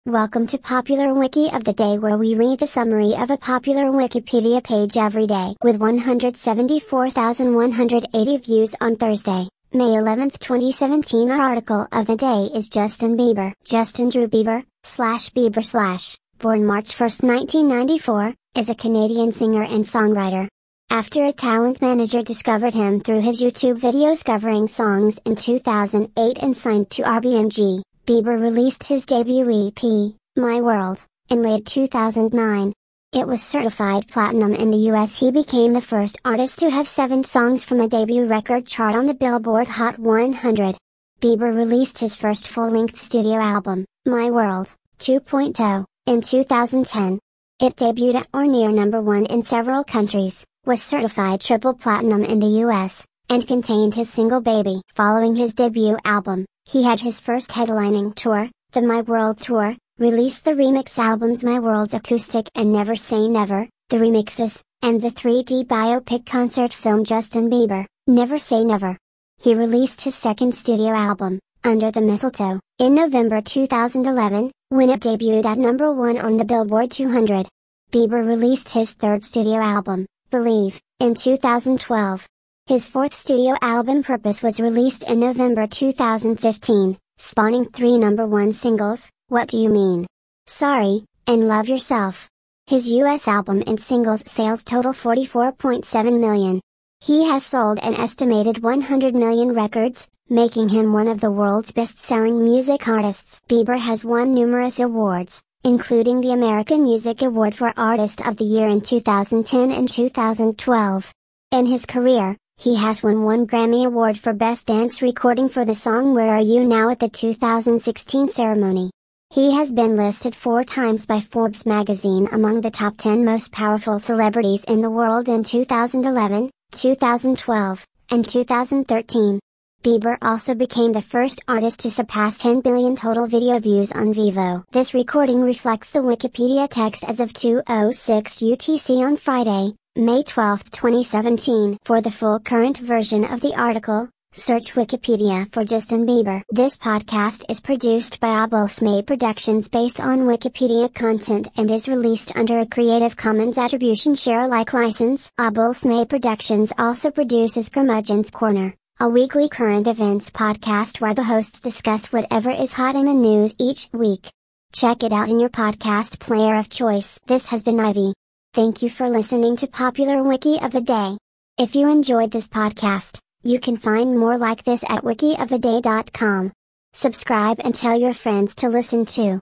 Welcome to Popular Wiki of the Day, where we read the summary of a popular Wikipedia page every day. With 174,180 views on Thursday, May 11, 2017, our article of the day is Justin Bieber. Justin Drew Bieber, /Bieber/, born March 1, 1994, is a Canadian singer and songwriter. After a talent manager discovered him through his YouTube videos covering songs in 2008 and signed to RBMG, Bieber released his debut EP, My World, in late 2009. It was certified platinum in the US. He became the first artist to have 7 songs from a debut record chart on the Billboard Hot 100. Bieber released his first full-length studio album, My World 2.0, in 2010. It debuted at or near #1 in several countries, was certified triple platinum in the US, and contained his single Baby. Following his debut album, he had his first headlining tour, the My World Tour, released the remix albums My World Acoustic and Never Say Never, the remixes, and the 3D biopic concert film Justin Bieber, Never Say Never. He released his second studio album, Under the Mistletoe, in November 2011, when it debuted at #1 on the Billboard 200. Bieber released his third studio album, Believe, in 2012. His fourth studio album Purpose was released in November 2015, spawning 3 #1 singles, What Do You Mean? Sorry, and Love Yourself. His US album and singles sales total 44.7 million. He has sold an estimated 100 million records, making him one of the world's best-selling music artists. Bieber has won numerous awards, including the American Music Award for Artist of the Year in 2010 and 2012. In his career, he has won 1 Grammy Award for Best Dance Recording for the song Where Are You Now at the 2016 ceremony. He has been listed 4 times by Forbes magazine among the top 10 most powerful celebrities in the world in 2011, 2012, and 2013. Bieber also became the first artist to surpass 10 billion total video views on Vevo. This recording reflects the Wikipedia text as of 2:06 UTC on Friday, May 12, 2017. For the full current version of the article, search Wikipedia for Justin Bieber. This podcast is produced by Abulsmay Productions based on Wikipedia content and is released under a Creative Commons Attribution Share Alike license. Abulsmay Productions also produces Curmudgeon's Corner, a weekly current events podcast where the hosts discuss whatever is hot in the news each week. Check it out in your podcast player of choice. This has been Ivy. Thank you for listening to Popular Wiki of the Day. If you enjoyed this podcast, you can find more like this at wikioftheday.com. Subscribe and tell your friends to listen too.